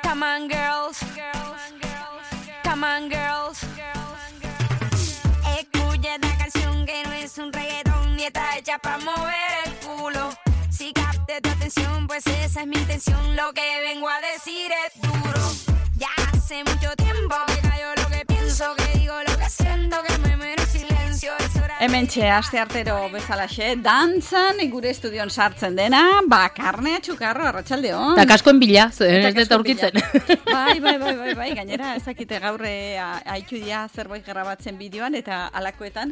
Come on, girls. Come on, girls. Escucha esta canción que no es un reggaetón y está hecha para mover el culo. Si capte tu atención, pues esa es mi intención. Lo que vengo a decir es duro. Ya hace mucho tiempo que callo lo que pienso, que digo lo que siento, que me muero en silencio. Hementxe, aste artero bezalaxe, dantzan gure estudion sartzen dena, Bakarne Txukarro, arratsaldeon. Ta kaskoen bila, ez dut aurkitzen. Bai, gainera, ezakite gaurre aitudia zerbait grabatzen bideoan, eta alakoetan,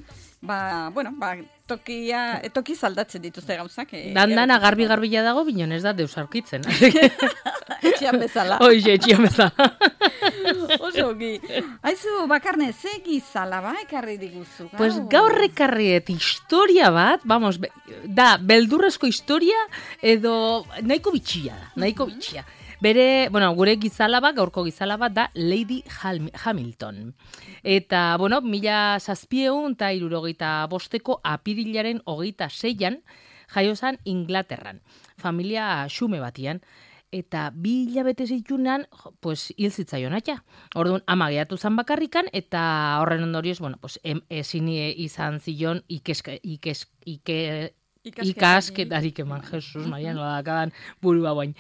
toki zaldatzen dituzte gauzak. Dandana garbi-garbila dago, binon ez da deus aurkitzen. Etxian bezala. Hoxe, etxian bezala. Oso gi. Aizu, Bakarne, ze gizala ekarri diguzu? Pues gaur ekarriet historia bat, da, beldurrezko historia edo nahiko bitxia da, nahiko bitxia. Bere, gure gizalaba, gaurko gizalaba da Lady Hamilton. Eta, 1765 apirilaren 26an jaiozan Inglaterran, familia xume batian. Eta 2 hilabete zitunan, hil zitzaion atxa. Orduan, ama gehatu zan bakarrikan, eta horren ondorioz, ezin izan zion ikasketarik eman, Jesus, Maria, nola dakadan burua guain.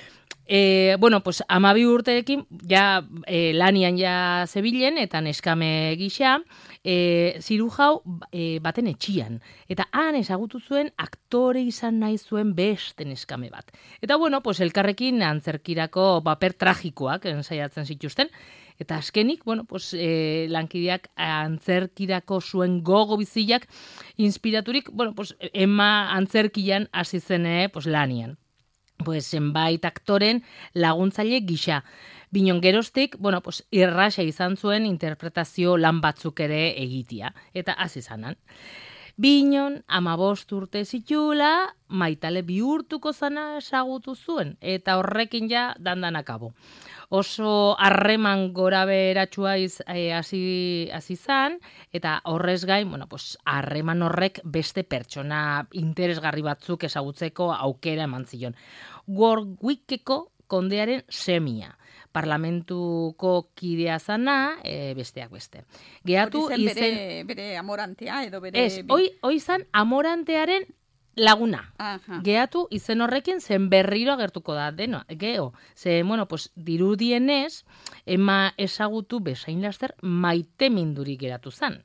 12 urterekin, lanian zebilen, eta neskame gisa, zirujau baten etxian. Eta han ezagutu zuen aktore izan nahi zuen beste neskame bat. Eta elkarrekin antzerkirako paper tragikoak ensaiatzen zituzten. Eta azkenik, lankideak antzerkirako zuen gogo biziak inspiraturik, ema antzerkian hasi zen lanian. Zenbait aktoren laguntzaile gisa. Binon geroztik, irraxa izan zuen interpretazio lan batzuk ere egitia. Eta hasi zanan. Binon, 15 urte zitula, maitale bihurtuko zana ezagutu zuen. Eta horrekin dandan akabo. Oso harreman gora beratxua hasi zan, eta horrez gain, harreman horrek beste pertsona interesgarri batzuk ezagutzeko aukera eman zion. Warwickeko kondearen semia. Parlamentuko kidea zana, besteak beste. Gehatu izen bere amorantea edo bere... Ez, hoi zan amorantearen laguna. Aha. Gehatu izen horrekin zen berriro agertuko da deno. Dirudienez, ema ezagutu bezain laster maite mindurik geratu zan.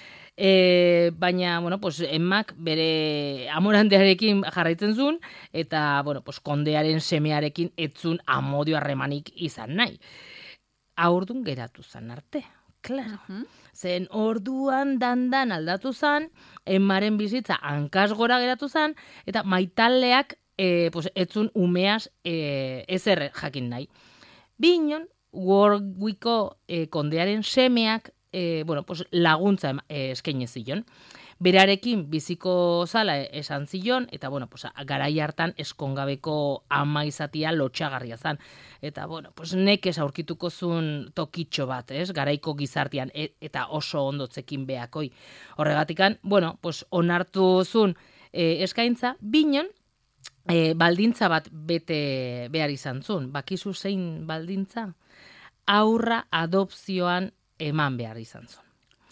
Baina, emak bere amorantearekin jarraitzen zuen, eta, kondearen semearekin etzun amodio harremanik izan nahi. Aurdun geratu zan arte, klaro. Zen orduan dandan aldatu zan, emaren bizitza hankaz gora geratu zan, eta maitaleak etzun umeaz ezer jakin nahi. Binon, Warwickko kondearen semeak laguntza eskaini zion. Berarekin biziko zala esan zion, eta garai hartan eskongabeko ama izatia lotxagarria zan. Eta nekez aurkituko zuen tokitxo bat, garaiko gizartean, eta oso ondotzekin beakoi. Horregatikan, onartu zuen eskaintza, binon, baldintza bat bete behar izan zuen. Bakizu zein baldintza? Aurra adopzioan eman behar izan zuen.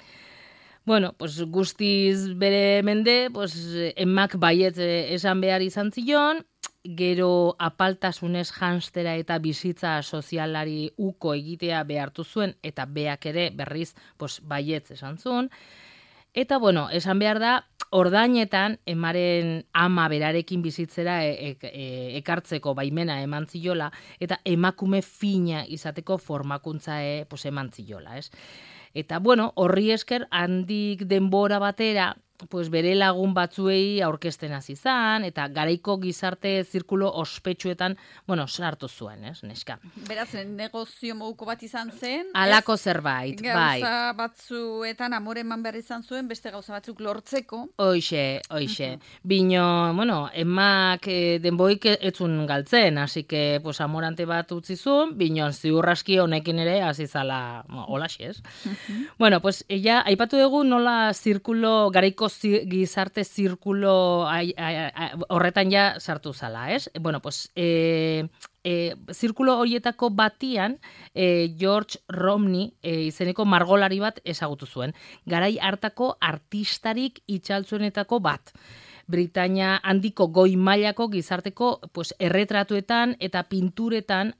Guztiz bere mende, emak baiet esan behar izan zion, gero apaltasunez janstera eta bizitza sozialari uko egitea behartu zuen, eta beak ere berriz baiet esan zuen. Eta, esan behar da, ordainetan emaren ama berarekin bizitzera ekartzeko baimena eman ziola, eta emakume fina izateko formakuntza eman ziola, ez? Eta, horri esker handik denbora batera, bere lagun batzuei aurkezten hasi zan, eta garaiko gizarte zirkulo ospetsuetan, sartu zuen, ez, neska. Beraz, negozio moduko bat izan zen. Halako zerbait, bai. Gauza batzuetan amore eman behar izan zuen, beste gauza batzuk lortzeko. Hoixe. Bino, emak denboik etzun galtzen, hasi que, amorante bat utzi zuen, bino, ziurraski honekin ere, hasi zala, holaxe, ez? Ella, aipatu dugu nola zirkulo, garaiko gizarte zirkulo horretan ja sartu zala, ez? Bueno, pues, zirkulo horietako batian George Romney izeneko margolari bat ezagutu zuen. Garai hartako artistarik itxaltzuenetako bat. Britainia handiko goi mailako gizarteko pues, erretratuetan eta pinturetan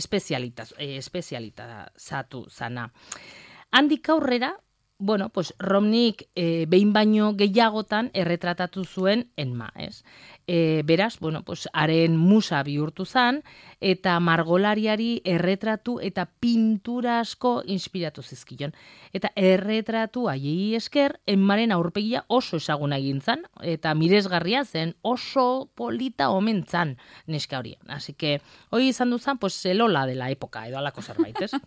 espezializatu zana. Handik aurrera, bueno, pues Romneyk behin baino gehiagotan erretratatu zuen enma, ez? Beraz, bueno, pues haren musa bihurtu zan, eta margolariari erretratu eta pintura asko inspiratu zizkion. Eta erretratu haiei esker, enmaren aurpegia oso ezaguna egin zan, eta miresgarria zen oso polita omen zan neska hori. Así que, hoi izan duzan, pues zelola de la época, edo alako zerbait, ez?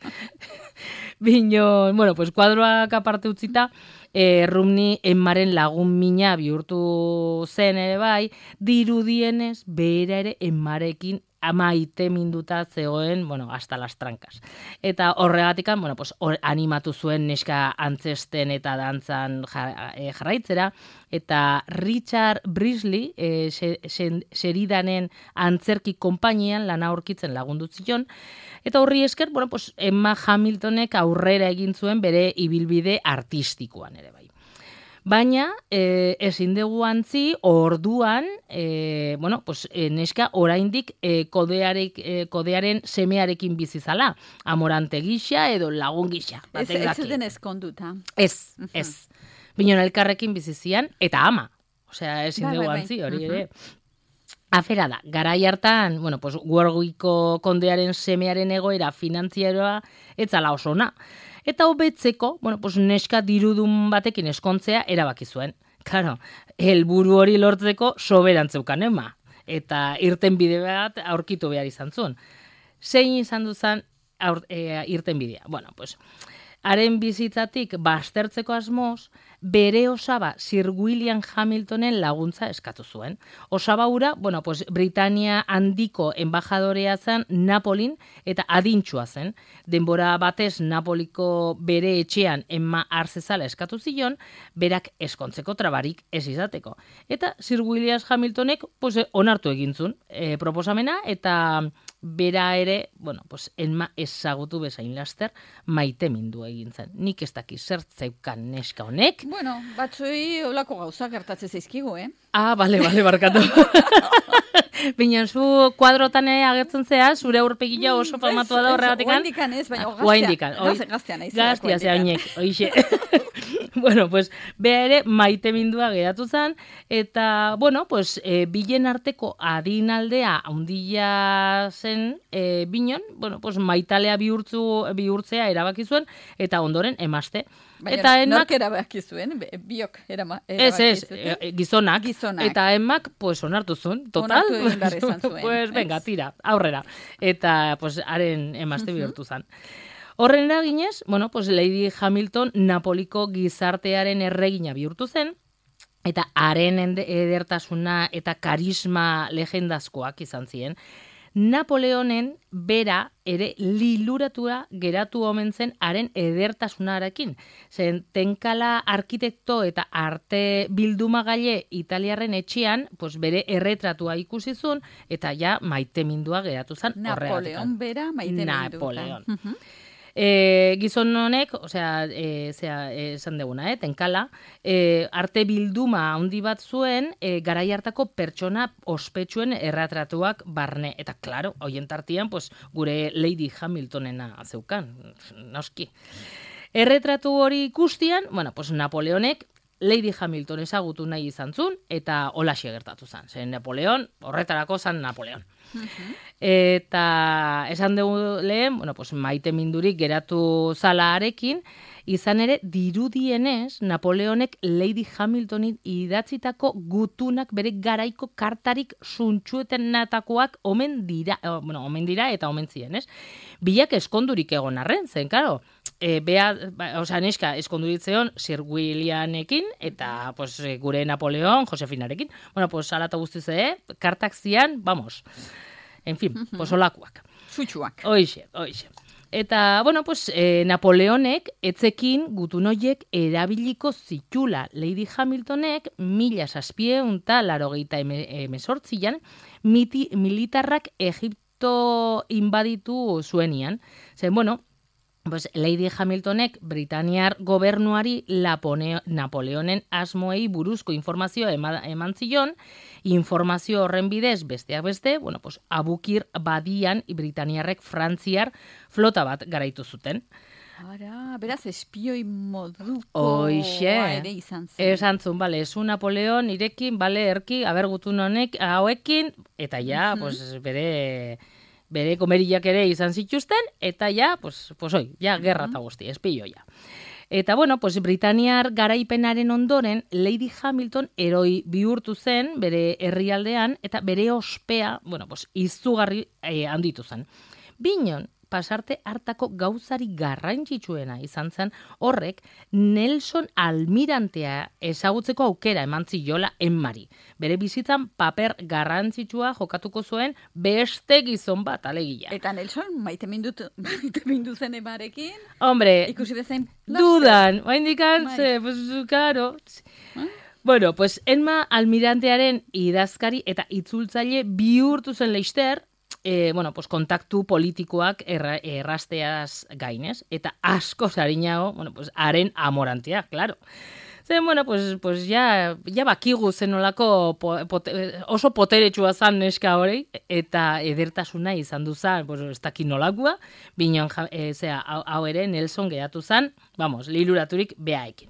Bino, bueno, pues kuadroak aparte utzita, Romney enmaren lagun mina bihurtu zen ere bai, dirudienez bera ere enmarekin maite minduta zegoen, bueno, hasta las trancas. Eta horregatikan, bueno, pues animatu zuen neska antzesten eta dantzan jarraitzera, eta Richard Brisley Sheridanen antzerki konpainian lana aurkitzen lagundu zion, eta horri esker, bueno, pues Emma Hamiltonek aurrera egin zuen bere ibilbide artistikoan ere bai. Baina, ezin dugu antzi, orduan, bueno, pues, neska oraindik kodearen semearekin bizizala, amorante gisa edo lagun gisa. Ez zuten ezkonduta. Ez. Binon elkarrekin bizizian, eta ama. Osea, ezin dugu antzi, hori ere. Afera da, garai hartan, bueno, pues, Warwickko kondearen semearen egoera finantzieroa etzala oso ona. Eta hobetzeko, bueno, pues neska dirudun batekin eskontzea erabaki zuen. Claro, helburu hori lortzeko soberan zeukan ema. Eta irten bide bat aurkitu behar izan zuen. Zein izan duzan irten bidea? Bueno, pues, haren bizitzatik baztertzeko asmoz, bere osaba Sir William Hamiltonen laguntza eskatu zuen. Osaba hura, bueno, pues, Britania handiko enbajadorea zen Napolin eta adintxua zen. Denbora batez Napoliko bere etxean enma arzezala eskatu zion, berak eskontzeko trabarik ez izateko. Eta Sir William Hamiltonek pues, onartu egintzun proposamena, eta bera ere, bueno, pues, enma ezagutu bezain laster maite mindu egin zen. Nik ez daki zer zeukan neska honek. Bueno, batzuei olako gauza gertatzen zaizkigu, Ah, bale, barkatu. Binean, zu kuadrotan agertzen zea, zure aurpegia oso famatua da horregatikan. Oaindikan ez, baina gaztean aiz. Gaztia zeinek, oixe. Bueno, pues, beha ere maite mindua geratu zen, eta, bueno, pues, bilen arteko adinaldea handia zen binon, bueno, pues, maitalea bihurtzea erabaki zuen, eta ondoren emazte. Baina, nork erabaki zuen, biok erabaki zuen. Gizonak. Eta emak, pues, onartu zuen, total. Onartu egin behar izan zuen. Pues, venga, tira, aurrera. Eta, pues, haren emazte bihurtu zen. Horren eraginez, bueno, pues Lady Hamilton Napoliko gizartearen erregina bihurtu zen, eta haren edertasuna eta karisma legendazkoak izan ziren. Napoleonen bera ere liluratua geratu omen zen haren edertasunarekin. Zen tenkala arkitekto eta arte bildumagaile italiarren etxean, pues bere erretratua ikusi zuen, eta ja maitemindua geratu zen horregatik. Napoleon bera maitemindua. Napoleon. Gizon honek, osea, esan deguna, tenkala, arte bilduma handi bat zuen, garai hartako pertsona ospetsuen erretratuak barne. Eta, klaro, hoien tartian, pues, gure Lady Hamiltonena zeukan, noski. Erretratu hori ikustian, bueno, pues, Napoleonek Lady Hamilton ezagutu nahi izan zuen, eta holaxe gertatu zen. Zen Napoleon, horretarako zen Napoleon. Eta esan dugu lehen, bueno, pues, maite mindurik geratu zalaarekin, izan ere dirudienez Napoleonek Lady Hamiltonin idatzitako gutunak bere garaiko kartarik suntsuetenetakoak omen dira eta omen ziren, ez? Bilak eskondurik egon arren, zen, karo, neska eskonduritzeon Sir Williamekin eta pues, gure Napoleon Josefinarekin. Bueno, pues alata guztiz, kartak zian, vamos. En fin, pues olakuak. Sutsuak. Hoixe. Eta, bueno, pues, Napoleonek etzekin gutunoiek erabiliko zitula. Lady Hamiltonek 1788an militarrak Egipto inbaditu zuenian. Zen, bueno, pues, Lady Hamiltonek Britaniar gobernuari Napoleonen asmoei buruzko informazioa eman zion, informazio horren bidez, besteak beste, bueno, pues, Abukir badian Britaniarrek Frantziar flota bat garaitu zuten. Ara, beraz, espioi moduko Hoixe, ere izan zen. esan zuen, bale, esu Napoleon irekin, bale, erki, abergutun honek, hauekin, eta ja, pues, bere komeriak ere izan zituzten, eta ja, pues hoi, ja, gerra eta guzti, espioia. Eta, bueno, pues, Britaniar garaipenaren ondoren, Lady Hamilton heroi bihurtu zen bere herrialdean, eta bere ospea, bueno, pues, izugarri handitu zen. Binon, pasarte hartako gauzari garrantzitsuena izan zen, horrek Nelson almirantea ezagutzeko aukera eman ziola Emmari. Bere bizitzan paper garrantzitsua jokatuko zuen beste gizon bat alegia. Eta Nelson, maite mindu zen Emmarekin? Hombre, Ikusi bezain dudan, oaindikan, pues, claro. Bueno, pues, Emma almirantearen idazkari eta itzultzaile bihurtu zen leister, bueno, pues, kontaktu politikoak errasteaz gainez, eta asko zarinago, bueno, pues, haren amorantea, claro. Zen, bueno, pues ja bakigu zenolako oso poteretsua zan neska hori, eta edertasuna izan du zan, pues, ez dakit nolakua, binon, hau ere Nelson geratu zan, vamos, liluraturik behaekin.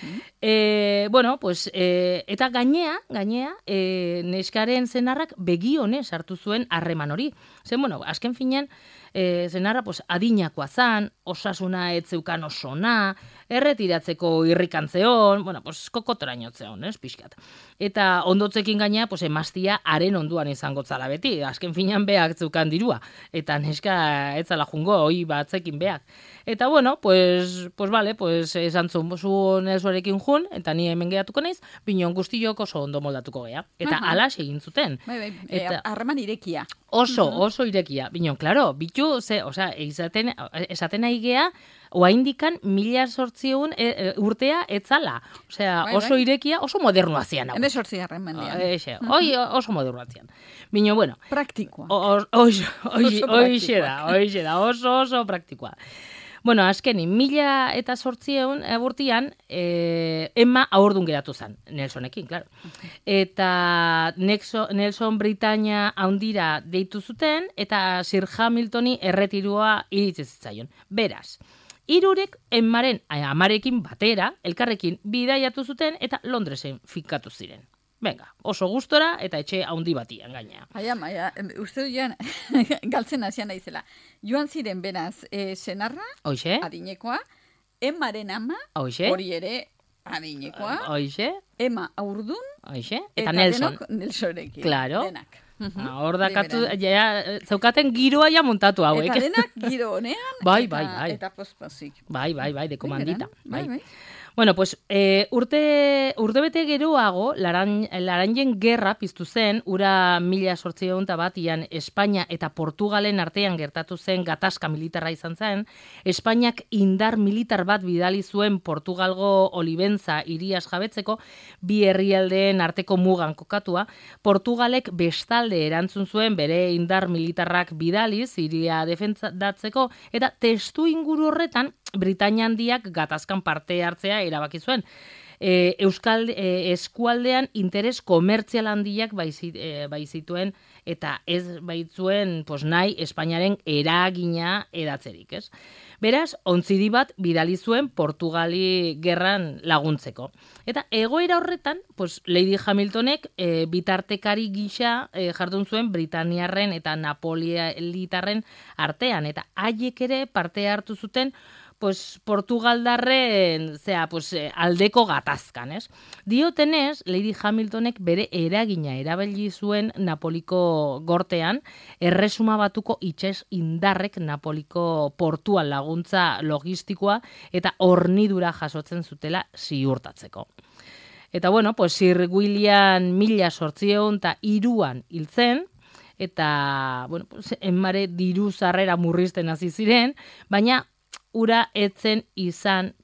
Bueno, pues, eta gainea, neskaren zenarrak begionez hartu zuen harreman hori. Zen, bueno, azken finean, zenarra, pues, adinakoa zan, osasuna etzeukan osona, erretiratzeko irrikantzeon, bueno, pues, kokotorainotzeon, pixkat. Eta ondotzekin gainea, pues, emaztia haren onduan izango zala beti, azken finean beak zeukan dirua, eta neska etzala jungo, hoi batzekin beak. Eta, bueno, pues vale, pues, esan zuen Nelsorekin jun, eta ni hemen geratuko naiz, binon guztiok oso ondo moldatuko gea. Eta alas egin zuten. Bai, harreman irekia. Oso irekia. Binon, klaro, bitu, esaten nahi gea, oaindikan 1800 urtea etzala. Osea, oso irekia, oso modernua zian. 18 mendean. Hoi oso modernua zian. Bino, bueno. Praktikoa. Hoixe da, oso praktikoa. Bueno, azkenin, 1800 urtean, Emma ahordun geratu zen, Nelsonekin, claro. Eta Nelson Britania handira deitu zuten, eta Sir Hamiltoni erretirua iritsi zitzaion. Beraz, hirurek Emmaren amarekin batera, elkarrekin bidaiatu zuten, eta Londresen finkatu ziren. Venga, oso gustora eta etxe handi batian gainea. Aia, uste duan galtzen hasian naizela. Joan ziren beraz, senarra, Hoxe? Adinekoa, Emmaren ama, Hoxe? hori ere adinekoa, Hoxe? Emma haurdun, Hoxe? Eta Nelson. denok Nelsorekin. Claro. Denak. Hor dakatu, zeukaten giroa ja montatu hauek. Eta denak giro honean, Bai. eta pospozik. Bai, de komandita. Bai. Bueno, pues, urtebete geroago, Laranjen gerra piztu zen, ura 1801 Espainia eta Portugalen artean gertatu zen gatazka militarra izan zen, Espainiak indar militar bat bidali zuen Portugalgo Olibenza hiriaz jabetzeko, bi herrialdeen arteko mugan kokatua, Portugalek bestalde erantzun zuen bere indar militarrak bidaliz hiria defendatzeko, eta testu inguru horretan, Britainia handiak gatazkan parte hartzea erabaki zuen. Eskualdean interes komertzial handiak baizituen eta ez baitzuen nahi Espainiaren eragina edatzerik, ez? Beraz, ontzidi bat bidali zuen Portugali gerran laguntzeko. Eta egoera horretan, Lady Hamiltonek bitartekari gisa jardun zuen Britaniarren eta Napolitarren artean, eta haiek ere parte hartu zuten Portugaldarren aldeko gatazkan, ez? Diotenez, Lady Hamiltonek bere eragina erabili zuen Napoliko gortean, Erresuma Batuko itxas indarrek Napoliko portuan laguntza logistikoa eta hornidura jasotzen zutela ziurtatzeko. Eta bueno, Sir William 1803an hiltzen, eta, bueno, pues, enmare diru sarrera murrizten hasi ziren, baina ura etzen izan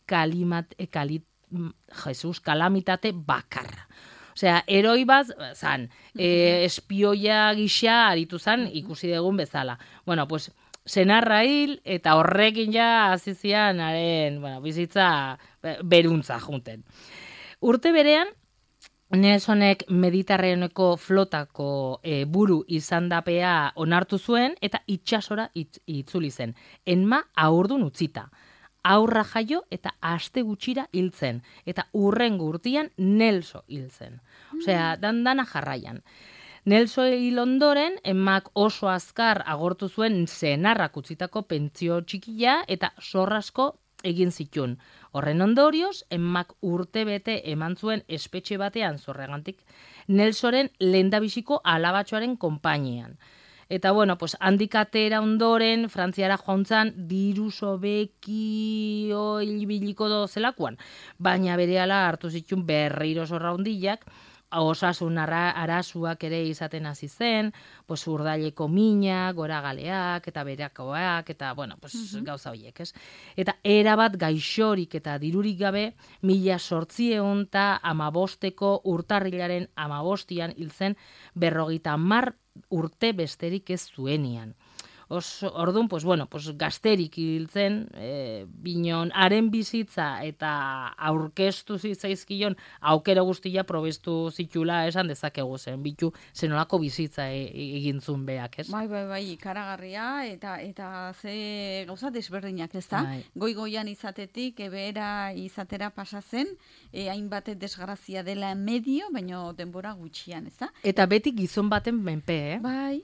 kalamitate bakarra. Osea, heroi bat zan, espioia gisa aritu zan ikusi dugun bezala. Bueno, pues, senarra hil eta horrekin ja hasi zian haren, bueno, bizitza beruntza junten. Urte berean, Nelsonek Mediterraneoko flotako buru izandapea onartu zuen eta itsasora itzuli zen. Enma haurdun utzita. Aurra jaio eta aste gutxira hiltzen. Eta urrengo urtean Nelso hiltzen. Osea, dana jarraian. Nelso hil ondoren, emak oso azkar agortu zuen senarrak utzitako pentsio txikia eta zorrasko egin zituen. Horren ondorioz, emak urte bete eman zuen espetxe batean zorregantik Nelsoren lehendabiziko alabatxoaren konpainian. Eta, bueno, pues, handik atera ondoren, Frantziara joantzan, diru sobeki hilbiliko zelakuan. Baina berehala hartu zituen berriro zorra hondilak, osasun arazuak ere izaten hasi zen, pues, urdaileko mina, goragaleak, eta berakoak, eta, bueno, pues, gauza horiek, ez? Eta erabat gaixorik eta dirurik gabe, 1815 urtarrilaren 15 hil zen 50 urte besterik ez zuenian. Orduan, pues, bueno, pues, gazterik hiltzen, binon, haren bizitza eta aurkeztu zitzaizkion aukera guztia probestu zitula esan dezakegu zen, bitu zenolako bizitza egintzun beak, ez? Bai, ikaragarria eta ze gauza desberdinak, ez da? Goian izatetik, ebera izatera pasatzen, hainbat desgrazia dela medio, baino denbora gutxian, ez da? Eta beti gizon baten menpe, Bai.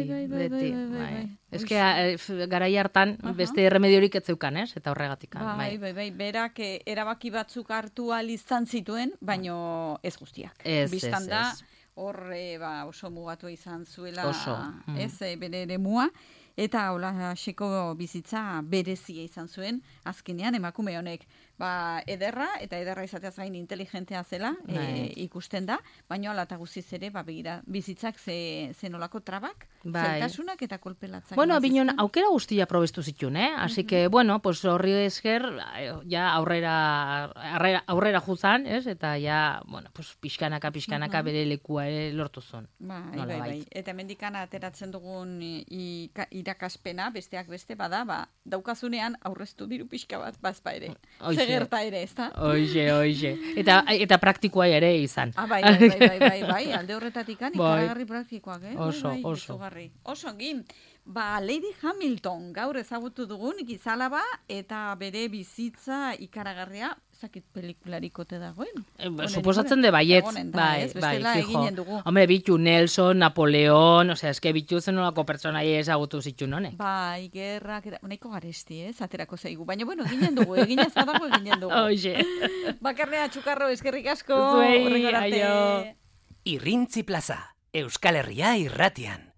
Ez que garai hartan beste erremediorik ez zeukan, ez? Eta horregatik. Bai. Berak erabaki batzuk hartu ahal izan zituen, baino ez guztiak. Bistan da, hor oso mugatu izan zuela, bere eremua, eta hola xeko bizitza berezia izan zuen, azkenean emakume honek. Ederra izateaz gain inteligentea zela, ikusten da, baina ala eta guztiz ere, begira, bizitzak zenolako trabak, zeltasunak eta kolpelatzak. Bueno, binon, aukera guztia probestu zituen, Así que, bueno, pues horri esker, ja aurrera juzan, ez? Eta ja, bueno, pues pixkanaka bere lekua lortu zuen. Bai. Eta mendikana ateratzen dugun irakaspena, besteak beste, bada, daukazunean aurreztu diru pixka bat, bazpa ere. Gerta ere, ez da? Oixe. Eta praktikoa ere izan. Bai, alde horretatik ikaragarri praktikoak, Oso. Oso, gin. Lady Hamilton, gaur ezagutu dugun, gizalaba, eta bere bizitza ikaragarria, zakit pelikularikote dagoen. Suposatzen de baiet. Bai, fijo. Hombre, bitu Nelson, Napoleon, eske bitu zenolako pertsonaia ezagutu zituen honek. Bai, gerrak, nahiko garesti, aterako zaigu. Baina, bueno, eginen dugu. Oixe. Bakarnea Txukarro, eskerrik asko. Zuei, aio. Irrintzi Plaza, Euskal Herria irratian.